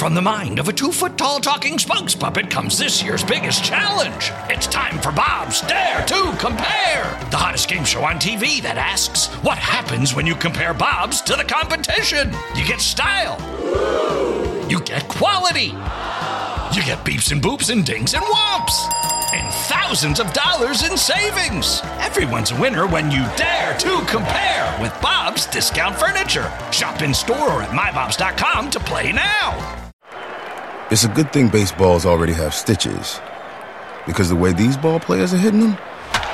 from the mind of a 2-foot-tall talking spokes puppet comes this year's biggest challenge. It's time for Bob's Dare to Compare, the hottest game show on TV that asks, what happens when you compare Bob's to the competition? You get style. You get quality. You get beeps and boops and dings and whomps. And thousands of dollars in savings. Everyone's a winner when you dare to compare with Bob's Discount Furniture. Shop in store or at mybobs.com to play now. It's a good thing baseballs already have stitches, because the way these ball players are hitting them,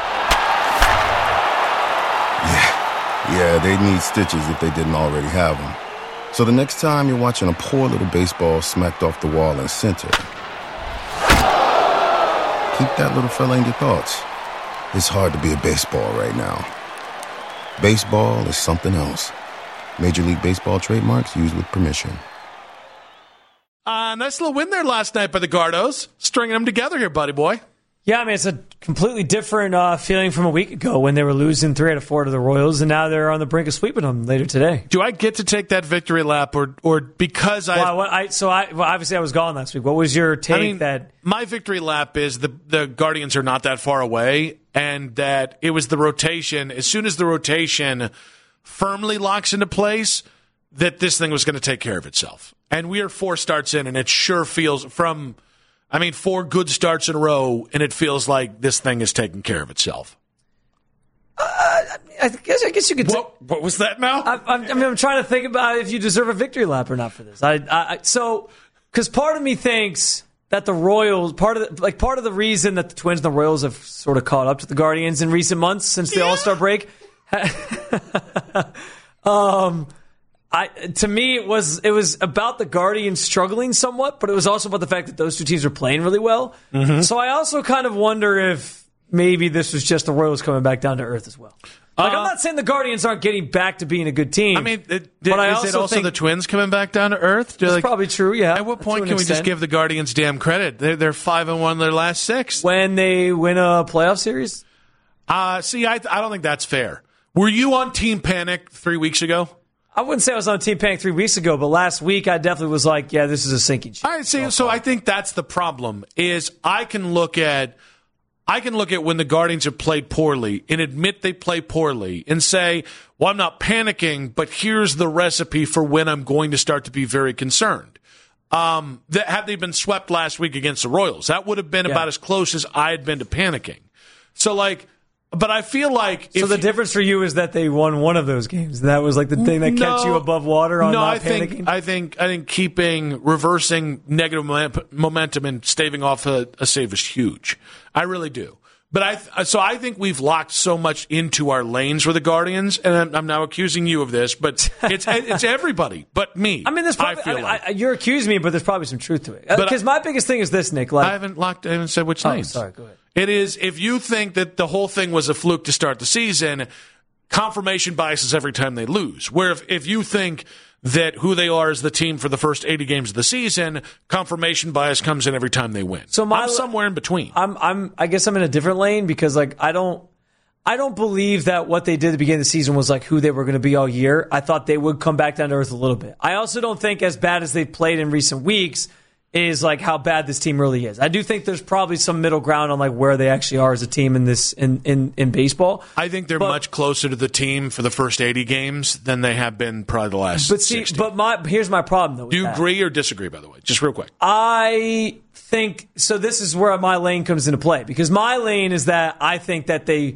yeah, they'd need stitches if they didn't already have them. So the next time you're watching a poor little baseball smacked off the wall in center, keep that little fella in your thoughts. It's hard to be a baseball right now. Baseball is something else. Major League Baseball trademarks used with permission. Nice little win there last night by the Gardos. Stringing them together here, buddy boy. Yeah, I mean, it's a completely different feeling from a week ago when they were losing 3 out of 4 to the Royals, and now they're on the brink of sweeping them later today. Do I get to take that victory lap, or because obviously I was gone last week. What was your take? My victory lap is the Guardians are not that far away, and that it was the rotation. As soon as the rotation firmly locks into place, that this thing was going to take care of itself. And we are 4 starts in, and it sure feels 4 good starts in a row, and it feels like this thing is taking care of itself. I guess you could. What was that now? I'm trying to think about if you deserve a victory lap or not for this. Because part of me thinks that the Royals, part of the reason that the Twins and the Royals have sort of caught up to the Guardians in recent months since the All-Star break. To me, it was about the Guardians struggling somewhat, but it was also about the fact that those two teams were playing really well. Mm-hmm. So I also kind of wonder if maybe this was just the Royals coming back down to earth as well. I'm not saying the Guardians aren't getting back to being a good team. I mean, is it also the Twins coming back down to earth? That's probably true, yeah. At what point can we just give the Guardians damn credit? They're 5-1 their last 6. When they win a playoff series? I don't think that's fair. Were you on Team Panic 3 weeks ago? I wouldn't say I was on Team Panic 3 weeks ago, but last week I definitely was like, yeah, this is a sinking ship. All right, so I think that's the problem, is I can look at when the Guardians have played poorly and admit they play poorly and say, well, I'm not panicking, but here's the recipe for when I'm going to start to be very concerned. Had they been swept last week against the Royals, that would have been about as close as I had been to panicking. So, but I feel like... So the difference for you is that they won one of those games. That was like the thing that kept you above water on not panicking? I think reversing negative momentum and staving off a save is huge. I really do. But I think we've locked so much into our lanes with the Guardians, and I'm now accusing you of this, but it's everybody but me. I mean, you're accusing me, but there's probably some truth to it. Because my biggest thing is this, Nick. I haven't said which lanes. Sorry, go ahead. It is, if you think that the whole thing was a fluke to start the season, confirmation bias every time they lose. Where if you think that who they are is the team for the first 80 games of the season, confirmation bias comes in every time they win. So I'm somewhere in between. I guess I'm in a different lane because I don't believe that what they did at the beginning of the season was like who they were going to be all year. I thought they would come back down to earth a little bit. I also don't think as bad as they've played in recent weeks is like how bad this team really is. I do think there's probably some middle ground on like where they actually are as a team in this in baseball. I think they're much closer to the team for the first 80 games than they have been probably the last 60. But here's my problem though. Do you agree or disagree, by the way? Just real quick. I think so. This is where my lane comes into play because my lane is that I think that they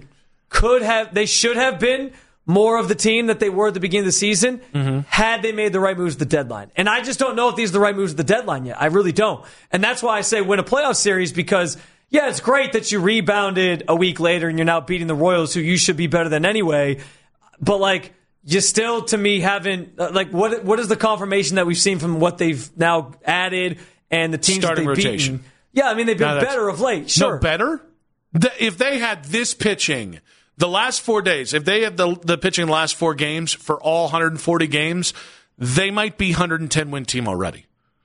should have been more of the team that they were at the beginning of the season had they made the right moves at the deadline. And I just don't know if these are the right moves at the deadline yet. I really don't. And that's why I say win a playoff series because, yeah, it's great that you rebounded a week later and you're now beating the Royals, who you should be better than anyway. But, like, you still, to me, haven't, like, what is the confirmation that we've seen from what they've now added and the teams starting that they've rotation. beaten? Yeah, I mean, they've been better of late. Sure. No, better? If they had this pitching the last 4 days, if they have the pitching in the last 4 games for all 140 games, they might be 110-win team already.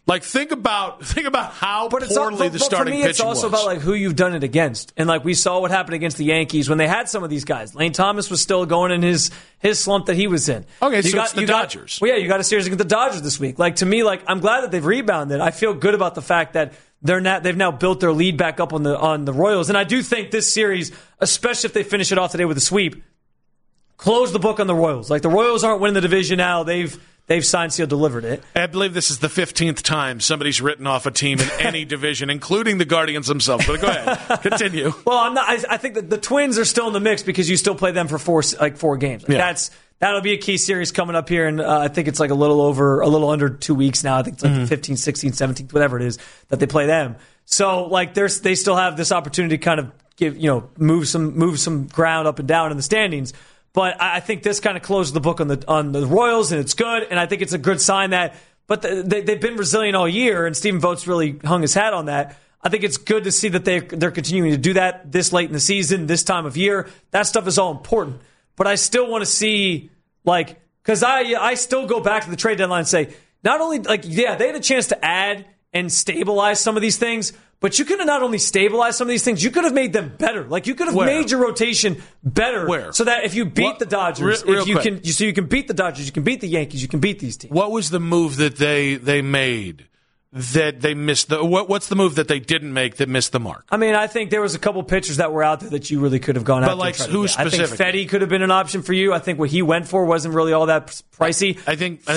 Like, think about how poorly the starting pitching was. For me, it's also about like who you've done it against. And like we saw what happened against the Yankees when they had some of these guys. Lane Thomas was still going in his slump that he was in. Okay, so it's the Dodgers. You got a series against the Dodgers this week. Like, to me, like, I'm glad that they've rebounded. I feel good about the fact that they've now built their lead back up on the Royals. And I do think this series, especially if they finish it off today with a sweep, close the book on the Royals. Like, the Royals aren't winning the division now. They've signed, sealed, delivered it. I believe this is the 15th time somebody's written off a team in any division, including the Guardians themselves. But go ahead, continue. Well, I'm not. I think that the Twins are still in the mix because you still play them for four games. Like, that'll be a key series coming up here, and I think it's like a little under 2 weeks now. I think it's like the 15th, 16th, 17th, whatever it is that they play them. So like they still have this opportunity to kind of move some ground up and down in the standings. But I think this kind of closes the book on the Royals, and it's good. And I think it's a good sign that. But they've been resilient all year, and Stephen Vogt's really hung his hat on that. I think it's good to see that they're continuing to do that this late in the season, this time of year. That stuff is all important. But I still want to see, like, because I still go back to the trade deadline and say, not only, like, yeah, they had a chance to add and stabilize some of these things, but you could have not only stabilized some of these things, you could have made them better. Like, you could have made your rotation better. Where? So that if you beat the Dodgers, you can beat the Dodgers, you can beat the Yankees, you can beat these teams. What was the move that they made that they missed? What's the move that they didn't make that missed the mark? I mean, I think there was a couple pitchers that were out there that you really could have gone after. But like, who specifically? I think Fedde could have been an option for you. I think what he went for wasn't really all that pricey. I think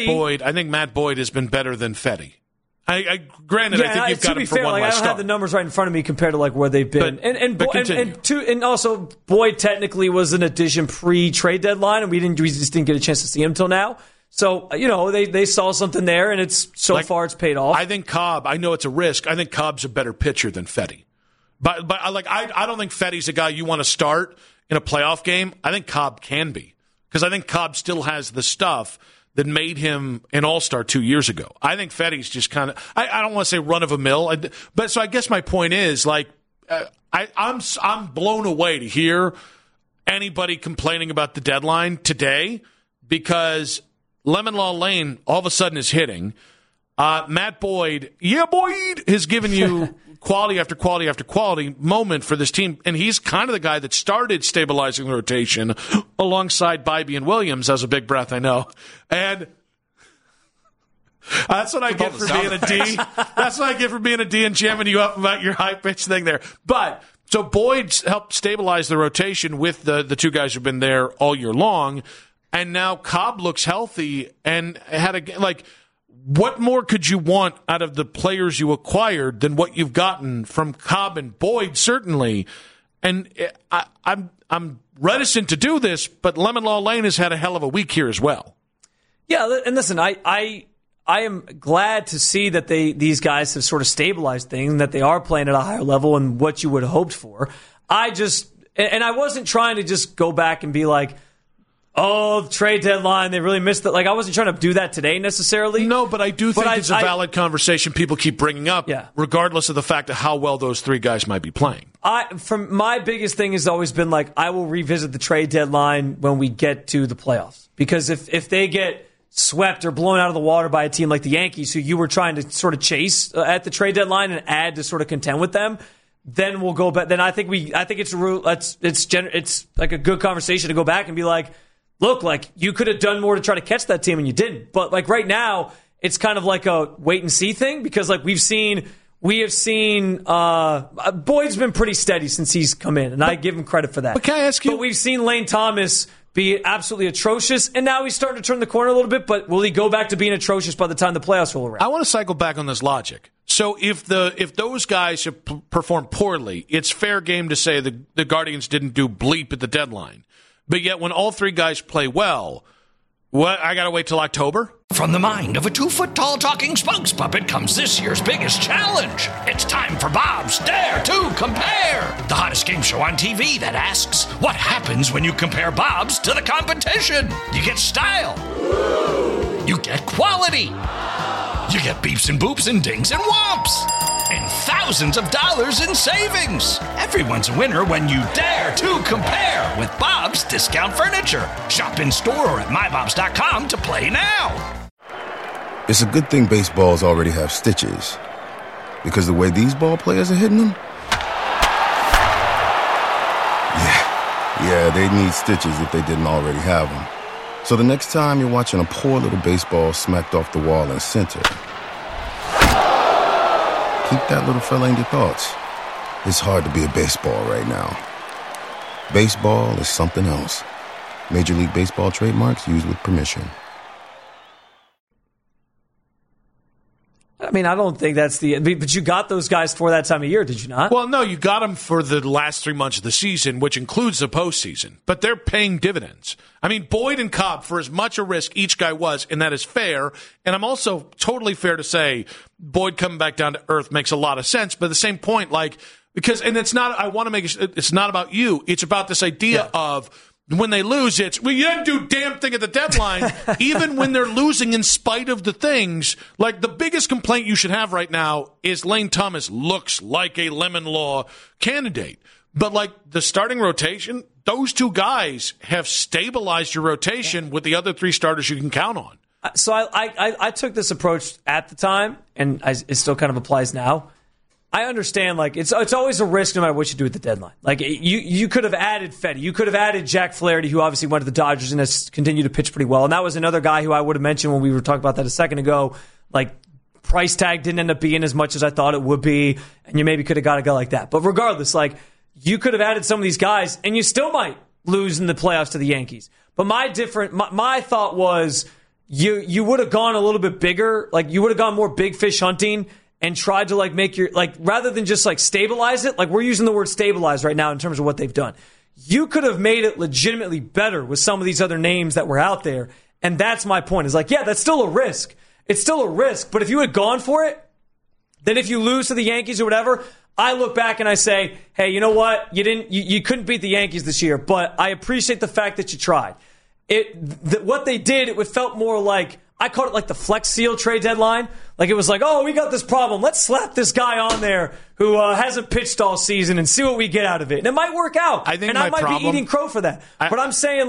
Matt Boyd has been better than Fedde. Granted, I think you've got him for one last start. I don't have the numbers right in front of me compared to like where they've been. And also Boyd technically was an addition pre-trade deadline, and we just didn't get a chance to see him until now. So, they saw something there, and it's far it's paid off. I think Cobb, I know it's a risk. I think Cobb's a better pitcher than Fedde. But I don't think Fedde's a guy you want to start in a playoff game. I think Cobb can be, because I think Cobb still has the stuff that made him an all-star 2 years ago. I think Fedde's just kind of, I don't want to say run-of-a-mill, but so I guess my point is, like, I'm blown away to hear anybody complaining about the deadline today, because Lemon Law Lane all of a sudden is hitting. Matt Boyd, has given you quality after quality after quality moment for this team, and he's kind of the guy that started stabilizing the rotation alongside Bybee and Williams. As a big breath, I know. And that's what I get for being a D. That's what I get for being a D and jamming you up about your high pitch thing there. But so Boyd's helped stabilize the rotation with the two guys who've been there all year long, and now Cobb looks healthy and what more could you want out of the players you acquired than what you've gotten from Cobb and Boyd, certainly? And I'm reticent to do this, but Lemon Law Lane has had a hell of a week here as well. Yeah, and listen, I am glad to see that these guys have sort of stabilized things, that they are playing at a higher level and what you would have hoped for. I wasn't trying to just go back and be like, oh, the trade deadline, they really missed it. Like, I wasn't trying to do that today necessarily. No, but I do think it's a valid conversation people keep bringing up, regardless of the fact of how well those three guys might be playing. From my biggest thing has always been, like, I will revisit the trade deadline when we get to the playoffs. Because if they get swept or blown out of the water by a team like the Yankees, who you were trying to sort of chase at the trade deadline and add to sort of contend with them, then we'll go back. Then I think it's like a good conversation to go back and be like, look, like, you could have done more to try to catch that team and you didn't. But like right now, it's kind of like a wait and see thing, because like we have seen Boyd's been pretty steady since he's come in, and I give him credit for that. But can I ask you? But we've seen Lane Thomas be absolutely atrocious, and now he's starting to turn the corner a little bit, but will he go back to being atrocious by the time the playoffs roll around? I want to cycle back on this logic. So if those guys have performed poorly, it's fair game to say the Guardians didn't do bleep at the deadline. But yet when all three guys play well, I got to wait till October? From the mind of a 2-foot-tall talking spokes puppet comes this year's biggest challenge. It's time for Bob's Dare to Compare, the hottest game show on TV that asks, what happens when you compare Bob's to the competition? You get style. You get quality. You get beeps and boops and dings and whomps. And thousands of dollars in savings. Everyone's a winner when you dare to compare with Bob's Discount Furniture. Shop in store or at mybobs.com to play now. It's a good thing baseballs already have stitches, because the way these ball players are hitting them, yeah, they'd need stitches if they didn't already have them. So the next time you're watching a poor little baseball smacked off the wall in center, keep that little fella in your thoughts. It's hard to be a baseball right now. Baseball is something else. Major League Baseball trademarks used with permission. I mean, I don't think that's but you got those guys for that time of year, did you not? Well, no, you got them for the last 3 months of the season, which includes the postseason. But they're paying dividends. I mean, Boyd and Cobb, for as much a risk each guy was, and that is fair. And I'm also totally fair to say Boyd coming back down to earth makes a lot of sense. But at the same point, and it's not, I want to make it's not about you. It's about this idea of, when they lose, you didn't do damn thing at the deadline. Even when they're losing in spite of the things, like the biggest complaint you should have right now is Lane Thomas looks like a lemon law candidate. But like the starting rotation, those two guys have stabilized your rotation with the other 3 starters you can count on. So I took this approach at the time, and it still kind of applies now. I understand, it's always a risk no matter what you do at the deadline. You could have added Fetty. You could have added Jack Flaherty, who obviously went to the Dodgers and has continued to pitch pretty well. And that was another guy who I would have mentioned when we were talking about that a second ago. Price tag didn't end up being as much as I thought it would be, and you maybe could have got a guy like that. But regardless, you could have added some of these guys, and you still might lose in the playoffs to the Yankees. But my thought was you would have gone a little bit bigger. You would have gone more big fish hunting and tried to make your, rather than just stabilize it, we're using the word stabilize right now in terms of what they've done. You could have made it legitimately better with some of these other names that were out there. And that's my point. Is that's still a risk. It's still a risk. But if you had gone for it, then if you lose to the Yankees or whatever, I look back and I say, hey, you know what? You couldn't beat the Yankees this year, but I appreciate the fact that you tried. What they did, it felt more like, I called it the Flex Seal trade deadline. It was oh, we got this problem. Let's slap this guy on there who hasn't pitched all season and see what we get out of it. And it might work out. I might be eating crow for that. But I'm saying,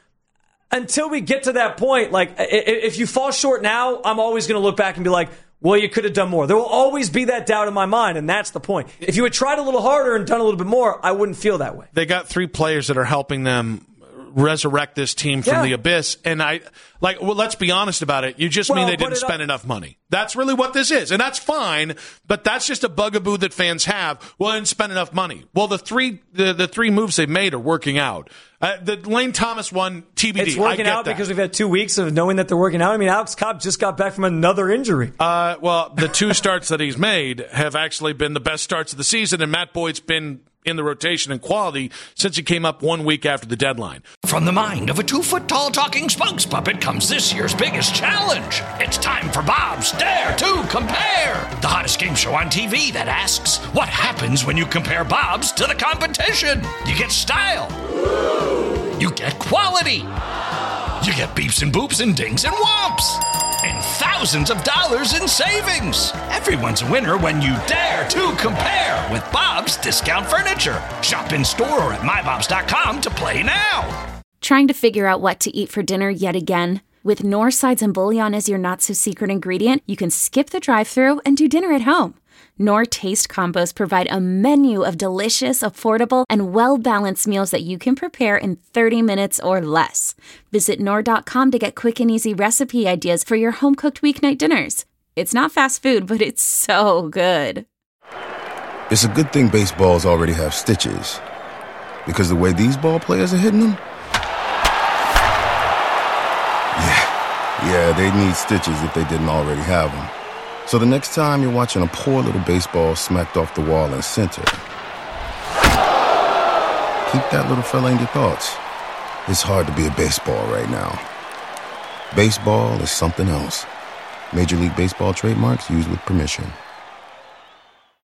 until we get to that point, if you fall short now, I'm always going to look back and be well, you could have done more. There will always be that doubt in my mind, and that's the point. If you had tried a little harder and done a little bit more, I wouldn't feel that way. They got 3 players that are helping them resurrect this team from the abyss. And let's be honest about it. You just mean they didn't spend enough money. That's really what this is. And that's fine, but that's just a bugaboo that fans have. Well, they didn't spend enough money. Well, the three moves they've made are working out. The Lane Thomas one, TBD. It's working out because we've had 2 weeks of knowing that they're working out. I mean, Alex Cobb just got back from another injury. Well, the 2 starts that he's made have actually been the best starts of the season, and Matt Boyd's been in the rotation and quality since he came up 1 week after the deadline. From the mind of a 2-foot-tall talking spokes puppet comes this year's biggest challenge. It's time for Bob's Dare to Compare, the hottest game show on TV that asks, what happens when you compare Bob's to the competition? You get style. You get quality. You get beeps and boops and dings and whomps. And thousands of dollars in savings. Everyone's a winner when you dare to compare with Bob's Discount Furniture. Shop in store or at mybobs.com to play now. Trying to figure out what to eat for dinner yet again? With Knorr sides and bouillon as your not-so-secret ingredient, you can skip the drive-thru and do dinner at home. Knorr Taste Combos provide a menu of delicious, affordable, and well-balanced meals that you can prepare in 30 minutes or less. Visit Knorr.com to get quick and easy recipe ideas for your home-cooked weeknight dinners. It's not fast food, but it's so good. It's a good thing baseballs already have stitches, because the way these ball players are hitting them, yeah, they'd need stitches if they didn't already have them. So the next time you're watching a poor little baseball smacked off the wall in center, keep that little fella in your thoughts. It's hard to be a baseball right now. Baseball is something else. Major League Baseball trademarks used with permission.